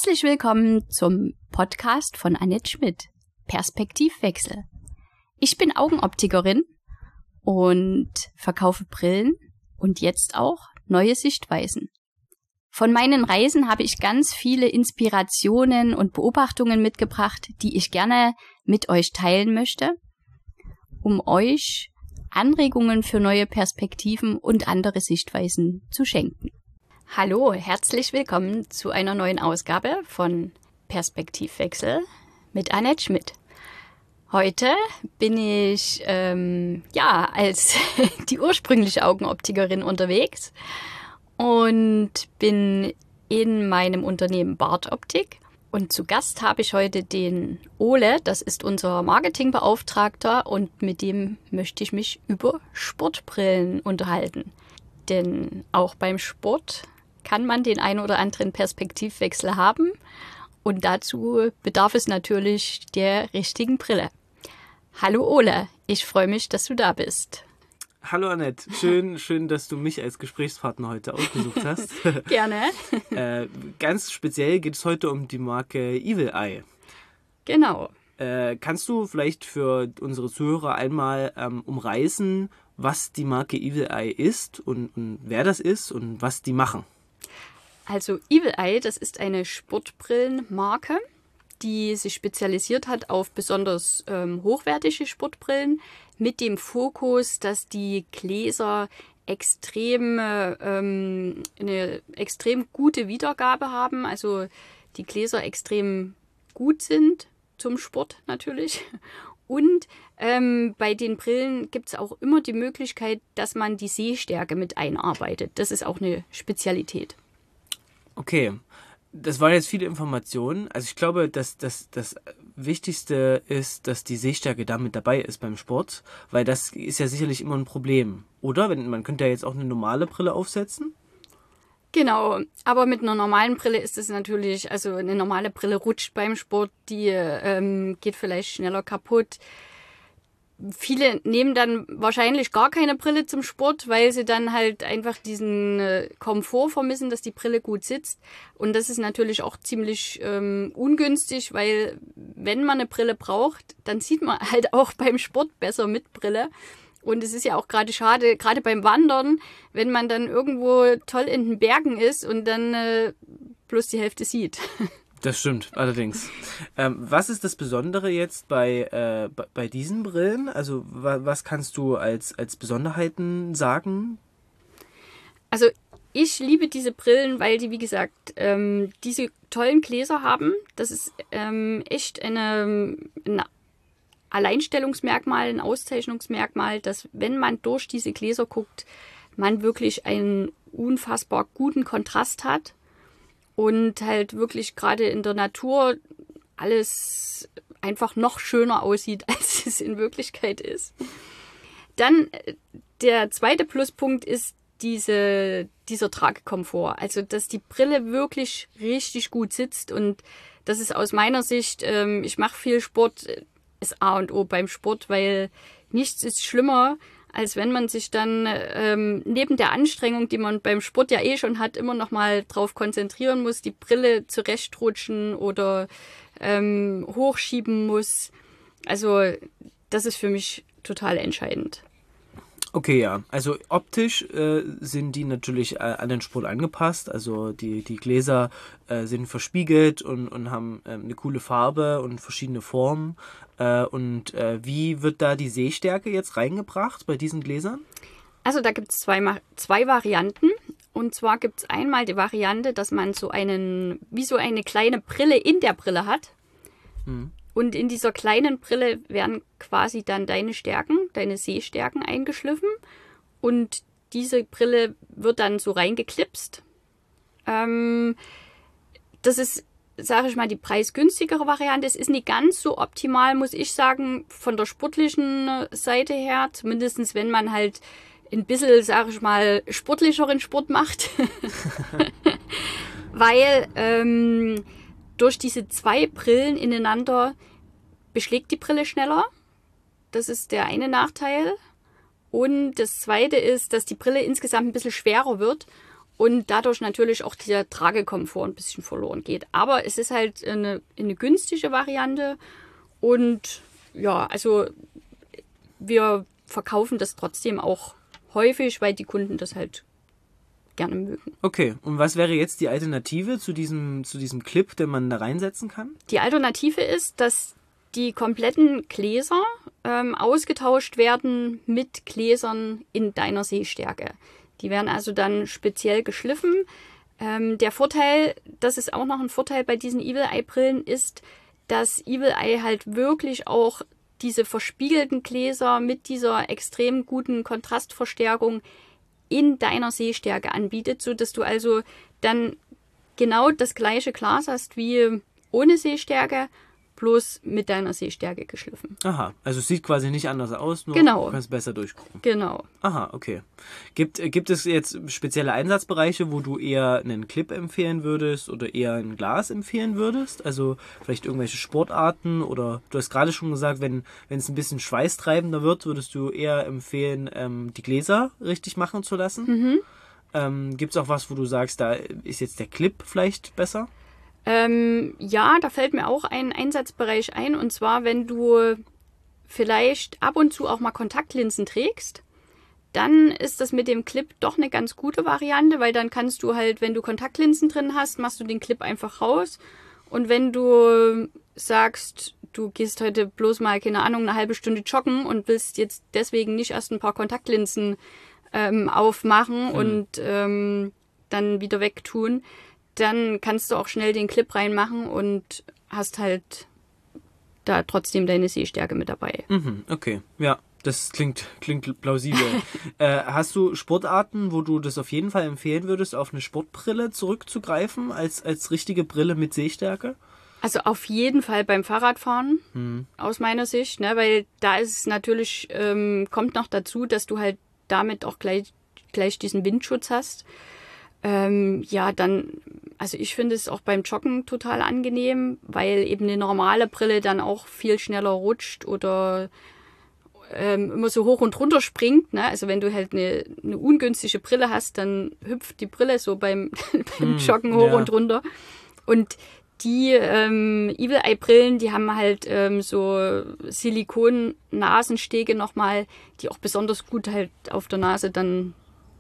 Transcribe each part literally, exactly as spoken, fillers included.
Herzlich willkommen zum Podcast von Annette Schmidt, Perspektivwechsel. Ich bin Augenoptikerin und verkaufe Brillen und jetzt auch neue Sichtweisen. Von meinen Reisen habe ich ganz viele Inspirationen und Beobachtungen mitgebracht, die ich gerne mit euch teilen möchte, um euch Anregungen für neue Perspektiven und andere Sichtweisen zu schenken. Hallo, herzlich willkommen zu einer neuen Ausgabe von Perspektivwechsel mit Annette Schmidt. Heute bin ich ähm, ja als die ursprüngliche Augenoptikerin unterwegs und bin in meinem Unternehmen Bart Optik. Und zu Gast habe ich heute den Ole, das ist unser Marketingbeauftragter, und mit dem möchte ich mich über Sportbrillen unterhalten. Denn auch beim Sport kann man den ein oder anderen Perspektivwechsel haben und dazu bedarf es natürlich der richtigen Brille. Hallo Ole, ich freue mich, dass du da bist. Hallo Annette, schön, schön, dass du mich als Gesprächspartner heute ausgesucht hast. Gerne. äh, ganz speziell geht es heute um die Marke Evil Eye. Genau. Äh, kannst du vielleicht für unsere Zuhörer einmal ähm, umreißen, was die Marke Evil Eye ist und, und wer das ist und was die machen? Also Evil Eye, das ist eine Sportbrillenmarke, die sich spezialisiert hat auf besonders ähm, hochwertige Sportbrillen mit dem Fokus, dass die Gläser extrem, ähm, eine extrem gute Wiedergabe haben, also die Gläser extrem gut sind zum Sport natürlich. Und ähm, bei den Brillen gibt es auch immer die Möglichkeit, dass man die Sehstärke mit einarbeitet. Das ist auch eine Spezialität. Okay, das waren jetzt viele Informationen. Also ich glaube, dass das, das Wichtigste ist, dass die Sehstärke damit dabei ist beim Sport, weil das ist ja sicherlich immer ein Problem, oder? Wenn, man könnte ja jetzt auch eine normale Brille aufsetzen. Genau, aber mit einer normalen Brille ist es natürlich, also eine normale Brille rutscht beim Sport, die ähm, geht vielleicht schneller kaputt. Viele nehmen dann wahrscheinlich gar keine Brille zum Sport, weil sie dann halt einfach diesen äh, Komfort vermissen, dass die Brille gut sitzt. Und das ist natürlich auch ziemlich ähm, ungünstig, weil wenn man eine Brille braucht, dann sieht man halt auch beim Sport besser mit Brille. Und es ist ja auch gerade schade, gerade beim Wandern, wenn man dann irgendwo toll in den Bergen ist und dann äh, bloß die Hälfte sieht. Das stimmt, allerdings. Ähm, was ist das Besondere jetzt bei, äh, bei, bei diesen Brillen? Also wa, was kannst du als, als Besonderheiten sagen? Also ich liebe diese Brillen, weil die, wie gesagt, ähm, diese tollen Gläser haben. Das ist ähm, echt eine, ein Alleinstellungsmerkmal, ein Auszeichnungsmerkmal, dass wenn man durch diese Gläser guckt, man wirklich einen unfassbar guten Kontrast hat. Und halt wirklich gerade in der Natur alles einfach noch schöner aussieht, als es in Wirklichkeit ist. Dann der zweite Pluspunkt ist diese, dieser Tragekomfort. Also, dass die Brille wirklich richtig gut sitzt. Und das ist aus meiner Sicht, ähm, ich mache viel Sport, ist A und O beim Sport, weil nichts ist schlimmer, als wenn man sich dann ähm, neben der Anstrengung, die man beim Sport ja eh schon hat, immer noch mal drauf konzentrieren muss, die Brille zurechtrutschen oder ähm, hochschieben muss. Also das ist für mich total entscheidend. Okay, ja. Also optisch äh, sind die natürlich äh, an den Sport angepasst. Also die, die Gläser äh, sind verspiegelt und, und haben äh, eine coole Farbe und verschiedene Formen. Äh, und äh, wie wird da die Sehstärke jetzt reingebracht bei diesen Gläsern? Also da gibt es zwei, zwei Varianten. Und zwar gibt es einmal die Variante, dass man so einen, wie so eine kleine Brille in der Brille hat. Hm. Und in dieser kleinen Brille werden quasi dann deine Stärken, deine Sehstärken eingeschliffen. Und diese Brille wird dann so reingeklipst. Ähm, das ist, sage ich mal, die preisgünstigere Variante. Es ist nicht ganz so optimal, muss ich sagen, von der sportlichen Seite her. Zumindest wenn man halt ein bisschen, sage ich mal, sportlicheren Sport macht. Weil ähm, durch diese zwei Brillen ineinander beschlägt die Brille schneller. Das ist der eine Nachteil. Und das zweite ist, dass die Brille insgesamt ein bisschen schwerer wird und dadurch natürlich auch der Tragekomfort ein bisschen verloren geht. Aber es ist halt eine, eine günstige Variante und ja, also wir verkaufen das trotzdem auch häufig, weil die Kunden das halt gerne mögen. Okay, und was wäre jetzt die Alternative zu diesem, zu diesem Clip, den man da reinsetzen kann? Die Alternative ist, dass die kompletten Gläser ähm, ausgetauscht werden mit Gläsern in deiner Sehstärke. Die werden also dann speziell geschliffen. Ähm, der Vorteil, das ist auch noch ein Vorteil bei diesen Evil Eye Brillen, ist, dass Evil Eye halt wirklich auch diese verspiegelten Gläser mit dieser extrem guten Kontrastverstärkung in deiner Sehstärke anbietet, so dass du also dann genau das gleiche Glas hast wie ohne Sehstärke, bloß mit deiner Sehstärke geschliffen. Aha, also es sieht quasi nicht anders aus, nur genau. du kannst besser durchgucken. Genau. Aha, okay. Gibt, gibt es jetzt spezielle Einsatzbereiche, wo du eher einen Clip empfehlen würdest oder eher ein Glas empfehlen würdest? Also vielleicht irgendwelche Sportarten oder du hast gerade schon gesagt, wenn wenn es ein bisschen schweißtreibender wird, würdest du eher empfehlen, ähm, die Gläser richtig machen zu lassen? Mhm. Ähm, gibt es auch was, wo du sagst, da ist jetzt der Clip vielleicht besser? Ähm, ja, da fällt mir auch ein Einsatzbereich ein, und zwar, wenn du vielleicht ab und zu auch mal Kontaktlinsen trägst, dann ist das mit dem Clip doch eine ganz gute Variante, weil dann kannst du halt, wenn du Kontaktlinsen drin hast, machst du den Clip einfach raus, und wenn du sagst, du gehst heute bloß mal, keine Ahnung, eine halbe Stunde joggen und willst jetzt deswegen nicht erst ein paar Kontaktlinsen ähm, aufmachen hm. und ähm, dann wieder wegtun, dann kannst du auch schnell den Clip reinmachen und hast halt da trotzdem deine Sehstärke mit dabei. Mhm, okay, ja, das klingt, klingt plausibel. äh, hast du Sportarten, wo du das auf jeden Fall empfehlen würdest, auf eine Sportbrille zurückzugreifen, als, als richtige Brille mit Sehstärke? Also auf jeden Fall beim Fahrradfahren, hm. aus meiner Sicht, ne, weil da ist es natürlich, ähm, kommt noch dazu, dass du halt damit auch gleich, gleich diesen Windschutz hast. Ähm, ja, dann, also ich finde es auch beim Joggen total angenehm, weil eben eine normale Brille dann auch viel schneller rutscht oder ähm, immer so hoch und runter springt. Ne? Also wenn du halt eine, eine ungünstige Brille hast, dann hüpft die Brille so beim, beim hm, Joggen hoch ja. und runter. Und die ähm, Evil Eye Brillen, die haben halt ähm, so Silikon-Nasenstege nochmal, die auch besonders gut halt auf der Nase dann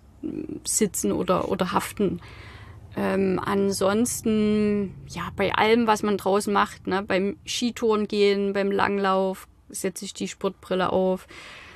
sitzen oder, oder haften. Ähm, ansonsten, ja, bei allem, was man draußen macht, ne, beim Skitouren gehen, beim Langlauf, setze ich die Sportbrille auf.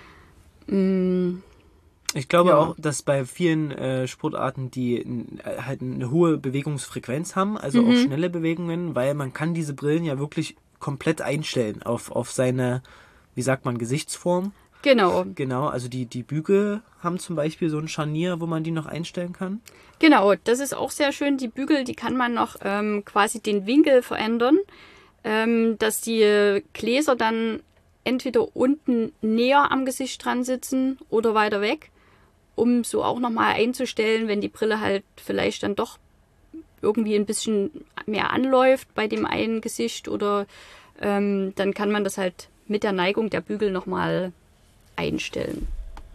Mm, ich glaube ja. auch, dass bei vielen äh, Sportarten, die n, halt eine hohe Bewegungsfrequenz haben, also Mhm. auch schnelle Bewegungen, weil man kann diese Brillen ja wirklich komplett einstellen auf, auf seine, wie sagt man, Gesichtsform. Genau. Genau, also die, die Bügel haben zum Beispiel so ein Scharnier, wo man die noch einstellen kann. Genau, das ist auch sehr schön. Die Bügel, die kann man noch ähm, quasi den Winkel verändern, ähm, dass die Gläser dann entweder unten näher am Gesicht dran sitzen oder weiter weg, um so auch nochmal einzustellen, wenn die Brille halt vielleicht dann doch irgendwie ein bisschen mehr anläuft bei dem einen Gesicht, oder ähm, dann kann man das halt mit der Neigung der Bügel nochmal einstellen.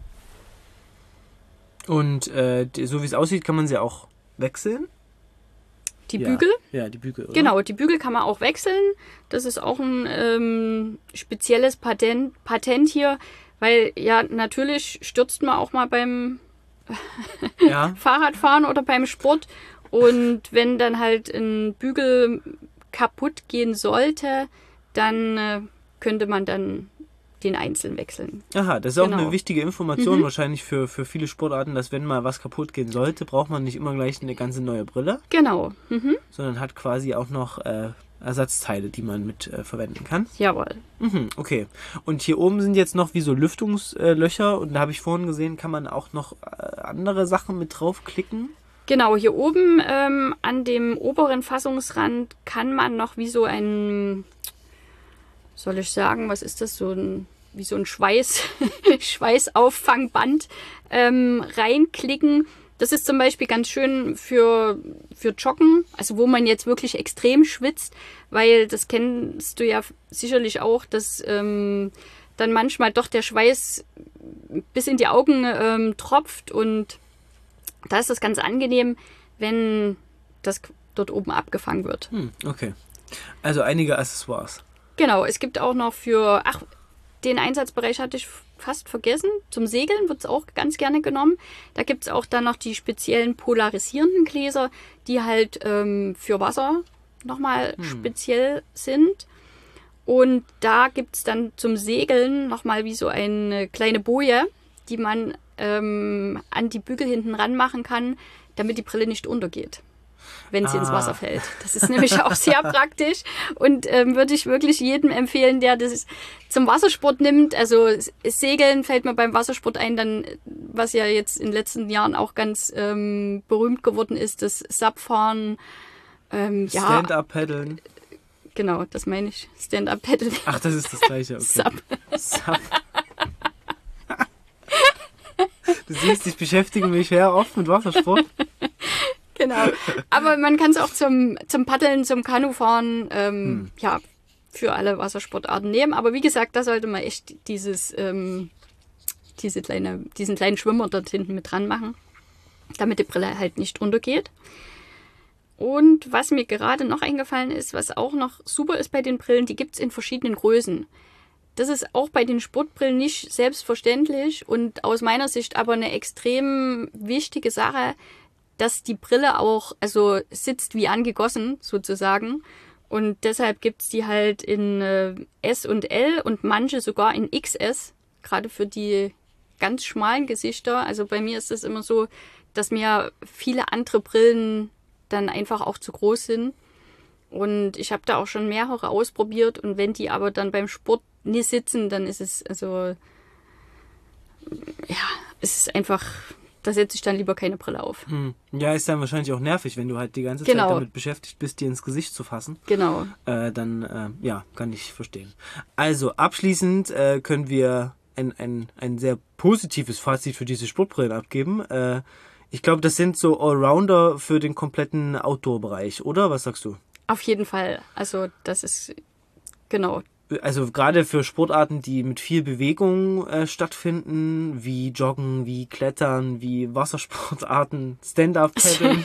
Und äh, die, so wie es aussieht, kann man sie auch wechseln? Die ja. Bügel? Ja, die Bügel, oder? Genau, die Bügel kann man auch wechseln. Das ist auch ein ähm, spezielles Patent, Patent hier, weil ja, natürlich stürzt man auch mal beim ja. Fahrradfahren oder beim Sport, und wenn dann halt ein Bügel kaputt gehen sollte, dann äh, könnte man dann den einzeln wechseln. Aha, das ist auch Genau. eine wichtige Information Mhm. wahrscheinlich für, für viele Sportarten, dass wenn mal was kaputt gehen sollte, braucht man nicht immer gleich eine ganze neue Brille, Genau. Mhm. sondern hat quasi auch noch äh, Ersatzteile, die man mit äh, verwenden kann. Jawohl. Mhm, okay. Und hier oben sind jetzt noch wie so Lüftungslöcher, und da habe ich vorhin gesehen, kann man auch noch äh, andere Sachen mit draufklicken. Genau, hier oben ähm, an dem oberen Fassungsrand kann man noch wie so ein, soll ich sagen, was ist das, so ein, wie so ein Schweiß, Schweißauffangband ähm, reinklicken. Das ist zum Beispiel ganz schön für, für Joggen, also wo man jetzt wirklich extrem schwitzt, weil das kennst du ja sicherlich auch, dass ähm, dann manchmal doch der Schweiß bis in die Augen ähm, tropft, und da ist das ganz angenehm, wenn das dort oben abgefangen wird. Hm, okay. Also einige Accessoires. Genau, es gibt auch noch für, ach, den Einsatzbereich hatte ich fast vergessen. Zum Segeln wird es auch ganz gerne genommen. Da gibt es auch dann noch die speziellen polarisierenden Gläser, die halt ähm, für Wasser nochmal hm. speziell sind. Und da gibt es dann zum Segeln nochmal wie so eine kleine Boje, die man ähm, an die Bügel hinten ranmachen kann, damit die Brille nicht untergeht, wenn sie ah. ins Wasser fällt. Das ist nämlich auch sehr praktisch und ähm, würde ich wirklich jedem empfehlen, der das zum Wassersport nimmt. Also Segeln fällt mir beim Wassersport ein, dann was ja jetzt in den letzten Jahren auch ganz ähm, berühmt geworden ist, das Subfahren. Ähm, ja, Stand-up-Paddeln. Genau, das meine ich. Stand-up-Paddeln. Ach, das ist das Gleiche. Okay. Sub. Sub. Du siehst, ich beschäftige mich sehr oft mit Wassersport. Genau. Aber man kann es auch zum, zum Paddeln, zum Kanufahren, ähm, hm. ja, für alle Wassersportarten nehmen. Aber wie gesagt, da sollte man echt dieses, ähm, diese kleine, diesen kleinen Schwimmer dort hinten mit dran machen, damit die Brille halt nicht untergeht. Und was mir gerade noch eingefallen ist, was auch noch super ist bei den Brillen, die gibt es in verschiedenen Größen. Das ist auch bei den Sportbrillen nicht selbstverständlich und aus meiner Sicht aber eine extrem wichtige Sache, dass die Brille auch, also sitzt wie angegossen sozusagen. Und deshalb gibt es die halt in äh, S und L und manche sogar in X S, gerade für die ganz schmalen Gesichter. Also bei mir ist es immer so, dass mir viele andere Brillen dann einfach auch zu groß sind. Und ich habe da auch schon mehrere ausprobiert. Und wenn die aber dann beim Sport nicht sitzen, dann ist es, also, ja, es ist einfach, da setze ich dann lieber keine Brille auf. Hm. Ja, ist dann wahrscheinlich auch nervig, wenn du halt die ganze genau. Zeit damit beschäftigt bist, dir ins Gesicht zu fassen. Genau. Äh, dann, äh, ja, kann ich verstehen. Also, abschließend äh, können wir ein, ein, ein sehr positives Fazit für diese Sportbrillen abgeben. Äh, ich glaube, das sind so Allrounder für den kompletten Outdoor-Bereich, oder? Was sagst du? Auf jeden Fall. Also, das ist, genau. Also gerade für Sportarten, die mit viel Bewegung äh, stattfinden, wie Joggen, wie Klettern, wie Wassersportarten, Stand-up-Paddeln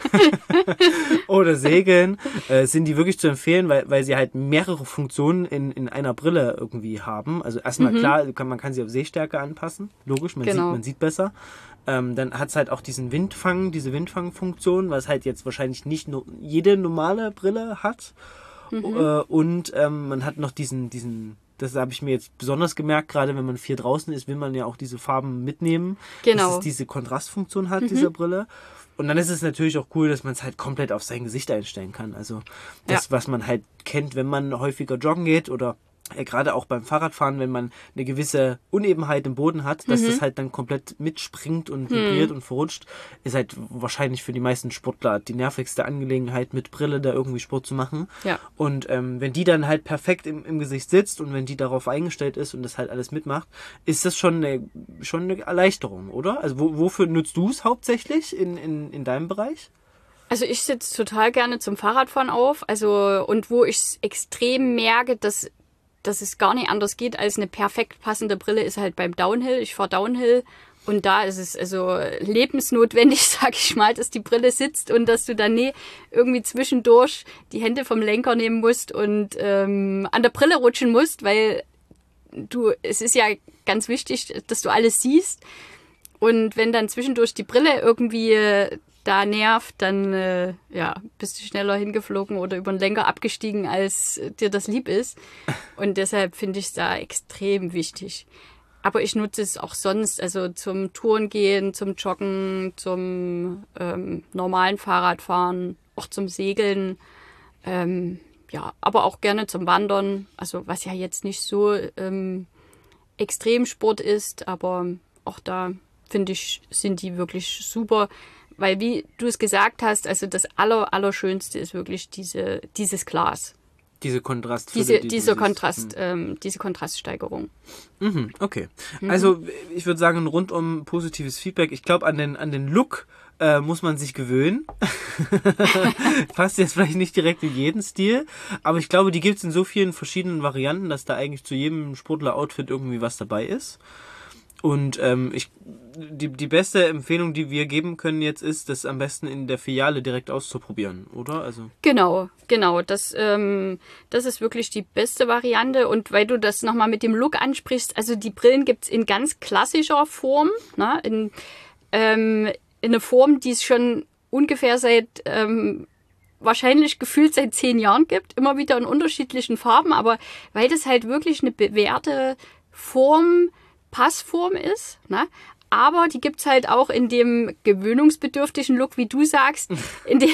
oder Segeln, äh, sind die wirklich zu empfehlen, weil, weil sie halt mehrere Funktionen in, in einer Brille irgendwie haben. Also erstmal mhm. klar, kann, man kann sie auf Sehstärke anpassen, logisch, man, genau. sieht, man sieht besser. Ähm, dann hat es halt auch diesen Windfang, diese Windfangfunktion, was halt jetzt wahrscheinlich nicht nur jede normale Brille hat. Mhm. Äh, und ähm, man hat noch diesen, diesen, das habe ich mir jetzt besonders gemerkt, gerade wenn man viel draußen ist, will man ja auch diese Farben mitnehmen, genau. dass es diese Kontrastfunktion hat, mhm. dieser Brille. Und dann ist es natürlich auch cool, dass man es halt komplett auf sein Gesicht einstellen kann. Also das, ja. was man halt kennt, wenn man häufiger joggen geht oder äh, gerade auch beim Fahrradfahren, wenn man eine gewisse Unebenheit im Boden hat, dass mhm. das halt dann komplett mitspringt und vibriert mhm. und verrutscht, ist halt wahrscheinlich für die meisten Sportler die nervigste Angelegenheit, mit Brille da irgendwie Sport zu machen. Ja. Und ähm, wenn die dann halt perfekt im, im Gesicht sitzt und wenn die darauf eingestellt ist und das halt alles mitmacht, ist das schon eine, schon eine Erleichterung, oder? Also wo, wofür nutzt du es hauptsächlich in, in, in deinem Bereich? Also ich sitze total gerne zum Fahrradfahren auf, also und wo ich es extrem merke, dass dass es gar nicht anders geht als eine perfekt passende Brille, ist halt beim Downhill. Ich fahre Downhill und da ist es also lebensnotwendig, sag ich mal, dass die Brille sitzt und dass du dann nie irgendwie zwischendurch die Hände vom Lenker nehmen musst und ähm, an der Brille rutschen musst, weil du, es ist ja ganz wichtig, dass du alles siehst. Und wenn dann zwischendurch die Brille irgendwie äh, da nervt, dann äh, ja, bist du schneller hingeflogen oder über den Lenker abgestiegen, als äh, dir das lieb ist. Und deshalb finde ich es da extrem wichtig. Aber ich nutze es auch sonst, also zum Touren gehen, zum Joggen, zum ähm, normalen Fahrradfahren, auch zum Segeln. Ähm, ja, aber auch gerne zum Wandern. Also was ja jetzt nicht so ähm, Extremsport ist, aber auch da finde ich, sind die wirklich super. Weil wie du es gesagt hast, also das Aller, Allerschönste ist wirklich diese, dieses Glas. Diese Kontrastfülle. Diese, die diese, du Kontrast, siehst. ähm, diese Kontraststeigerung. Mhm, okay. Mhm. Also ich würde sagen, rundum positives Feedback. Ich glaube, an den, an den Look äh, muss man sich gewöhnen. Passt jetzt vielleicht nicht direkt in jeden Stil, aber ich glaube, die gibt es in so vielen verschiedenen Varianten, dass da eigentlich zu jedem Sportler-Outfit irgendwie was dabei ist. Und ähm, ich die, die beste Empfehlung, die wir geben können jetzt, ist, das am besten in der Filiale direkt auszuprobieren, oder? Also Genau, genau. Das, ähm, das ist wirklich die beste Variante. Und weil du das nochmal mit dem Look ansprichst, also die Brillen gibt's in ganz klassischer Form, ne? in, ähm, in einer Form, die es schon ungefähr seit, ähm, wahrscheinlich gefühlt seit zehn Jahren gibt, immer wieder in unterschiedlichen Farben, aber weil das halt wirklich eine bewährte Form, Passform ist, ne? Aber die gibt's halt auch in dem gewöhnungsbedürftigen Look, wie du sagst, in dem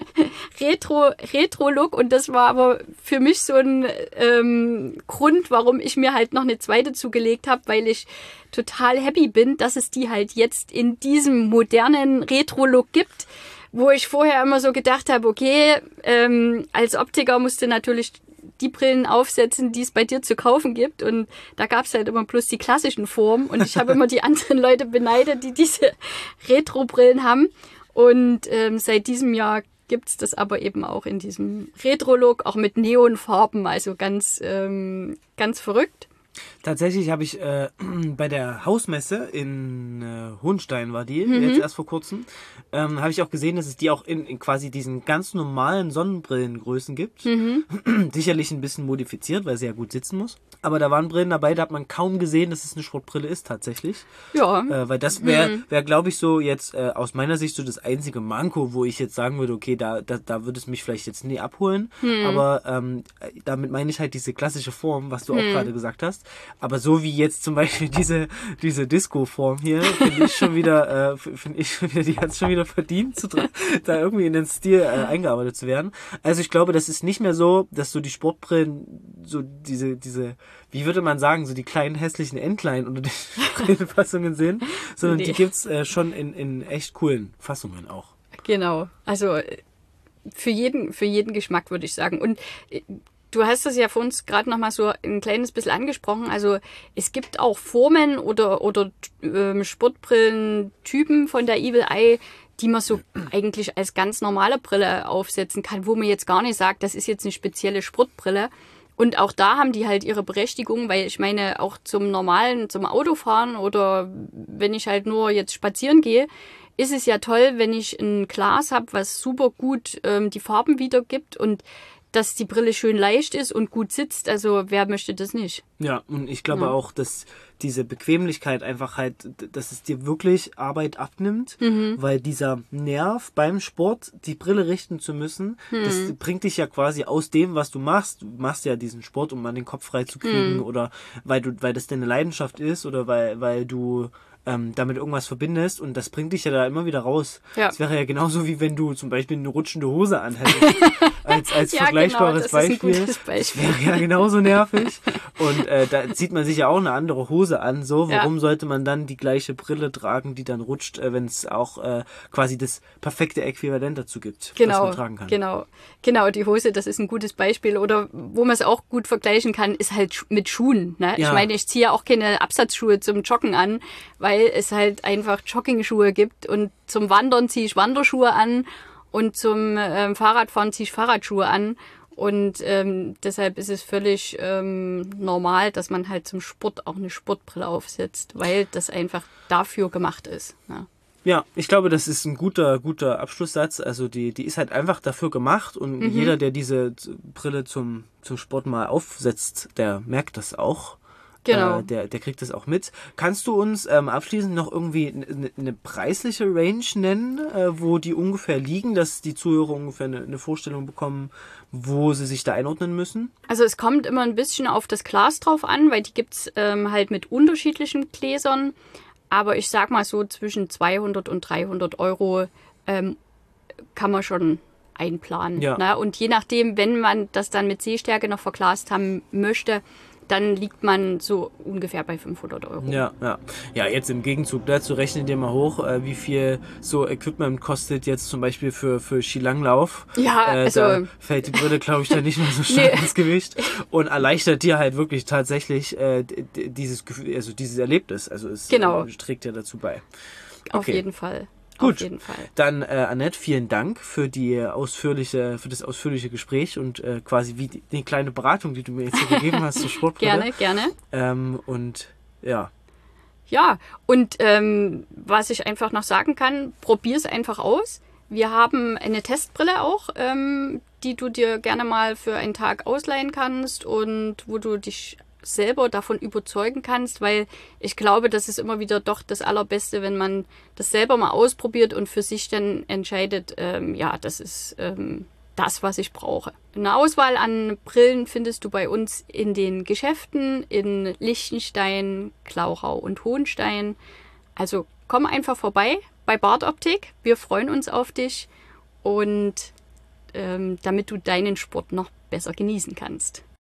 Retro, Retro-Look. Und das war aber für mich so ein ähm, Grund, warum ich mir halt noch eine zweite zugelegt habe, weil ich total happy bin, dass es die halt jetzt in diesem modernen Retro-Look gibt, wo ich vorher immer so gedacht habe, okay, ähm, als Optiker musst du natürlich die Brillen aufsetzen, die es bei dir zu kaufen gibt. Und da gab es halt immer bloß die klassischen Formen. Und ich habe immer die anderen Leute beneidet, die diese Retro-Brillen haben. Und ähm, seit diesem Jahr gibt es das aber eben auch in diesem Retro-Look, auch mit Neonfarben, also ganz, ähm, ganz verrückt. Tatsächlich habe ich äh, bei der Hausmesse in äh, Hohenstein war die, Mhm. jetzt erst vor kurzem, ähm, habe ich auch gesehen, dass es die auch in, in quasi diesen ganz normalen Sonnenbrillengrößen gibt. Mhm. Sicherlich ein bisschen modifiziert, weil sie ja gut sitzen muss. Aber da waren Brillen dabei, da hat man kaum gesehen, dass es eine Sportbrille ist tatsächlich. Ja. Äh, weil das wäre, Mhm. wär, glaube ich, so jetzt äh, aus meiner Sicht so das einzige Manko, wo ich jetzt sagen würde, okay, da, da, da würde es mich vielleicht jetzt nie abholen. Mhm. Aber ähm, damit meine ich halt diese klassische Form, was du auch gerade gesagt hast. Aber so wie jetzt zum Beispiel diese, diese Disco-Form hier, finde ich schon wieder, äh, finde ich schon wieder, die hat es schon wieder verdient, zu, da irgendwie in den Stil äh, eingearbeitet zu werden. Also ich glaube, das ist nicht mehr so, dass so die Sportbrillen, so diese, diese, wie würde man sagen, so die kleinen hässlichen Entlein unter den Brillenfassungen sind, sondern Nee. die gibt's äh, schon in, in echt coolen Fassungen auch. Genau. Also äh, für jeden, für jeden Geschmack, würde ich sagen. Und äh, du hast das ja für uns gerade noch mal so ein kleines bisschen angesprochen. Also es gibt auch Formen oder, oder ähm, Sportbrillentypen von der Evil Eye, die man so eigentlich als ganz normale Brille aufsetzen kann, wo man jetzt gar nicht sagt, das ist jetzt eine spezielle Sportbrille. Und auch da haben die halt ihre Berechtigung, weil ich meine, auch zum normalen, zum Autofahren oder wenn ich halt nur jetzt spazieren gehe, ist es ja toll, wenn ich ein Glas habe, was super gut ähm, die Farben wiedergibt und dass die Brille schön leicht ist und gut sitzt. Also wer möchte das nicht? Ja, und ich glaube Ja. auch, dass diese Bequemlichkeit einfach halt, dass es dir wirklich Arbeit abnimmt, Mhm. weil dieser Nerv beim Sport, die Brille richten zu müssen, Mhm. das bringt dich ja quasi aus dem, was du machst. Du machst ja diesen Sport, um mal den Kopf frei zu kriegen Mhm. oder weil du, weil das deine Leidenschaft ist oder weil, weil du ähm, damit irgendwas verbindest und das bringt dich ja da immer wieder raus. Ja. Das wäre ja genauso wie wenn du zum Beispiel eine rutschende Hose anhättest. als als Ja, vergleichbares genau, das ist ein Beispiel. gutes Beispiel. Das wäre ja genauso nervig. Und äh, da zieht man sich ja auch eine andere Hose an. So, warum Ja. sollte man dann die gleiche Brille tragen, die dann rutscht, äh, wenn es auch äh, quasi das perfekte Äquivalent dazu gibt, was Genau, man tragen kann? genau, genau. Die Hose, das ist ein gutes Beispiel. Oder wo man es auch gut vergleichen kann, ist halt sch- mit Schuhen. Ne? Ja. Ich meine, ich ziehe auch keine Absatzschuhe zum Joggen an, weil es halt einfach Jogging-Schuhe gibt. Und zum Wandern ziehe ich Wanderschuhe an und zum ähm, Fahrradfahren ziehe ich Fahrradschuhe an. Und ähm, deshalb ist es völlig ähm, normal, dass man halt zum Sport auch eine Sportbrille aufsetzt, weil das einfach dafür gemacht ist. Ne? Ja, ich glaube, das ist ein guter, guter Abschlusssatz. Also die, die ist halt einfach dafür gemacht und Mhm. jeder, der diese Brille zum, zum Sport mal aufsetzt, der merkt das auch. Genau. Äh, der, der kriegt das auch mit. Kannst du uns ähm, abschließend noch irgendwie eine ne preisliche Range nennen, äh, wo die ungefähr liegen, dass die Zuhörer ungefähr eine ne Vorstellung bekommen, wo sie sich da einordnen müssen? Also es kommt immer ein bisschen auf das Glas drauf an, weil die gibt's ähm, halt mit unterschiedlichen Gläsern. Aber ich sag mal so zwischen zweihundert und dreihundert Euro ähm, kann man schon einplanen. Ja. Ne? Und je nachdem, wenn man das dann mit Sehstärke noch verglast haben möchte, dann liegt man so ungefähr bei fünfhundert Euro. Ja, ja. Ja, jetzt im Gegenzug dazu rechne dir mal hoch, äh, wie viel so Equipment kostet jetzt zum Beispiel für, für Skilanglauf. Ja, äh, also- Da fällt die Brille, glaube ich, dann nicht mehr so stark Nee. ins Gewicht und erleichtert dir halt wirklich tatsächlich äh, d- d- dieses Gefühl, also dieses Erlebnis. Also es Genau. äh, trägt ja dazu bei. Auf Okay. jeden Fall. Gut. Auf jeden Fall. Dann, äh, Annette, vielen Dank für die ausführliche, für das ausführliche Gespräch und äh, quasi wie die, die kleine Beratung, die du mir jetzt hier gegeben hast zur Sportbrille. Gerne, gerne. Ähm, und ja, Ja, und ähm, was ich einfach noch sagen kann, probier es einfach aus. Wir haben eine Testbrille auch, ähm, die du dir gerne mal für einen Tag ausleihen kannst und wo du dich selber davon überzeugen kannst, weil ich glaube, das ist immer wieder doch das Allerbeste, wenn man das selber mal ausprobiert und für sich dann entscheidet, ähm, ja, das ist ähm, das, was ich brauche. Eine Auswahl an Brillen findest du bei uns in den Geschäften in Liechtenstein, Klauchau und Hohenstein. Also komm einfach vorbei bei Bart Optik. Wir freuen uns auf dich und ähm, damit du deinen Sport noch besser genießen kannst.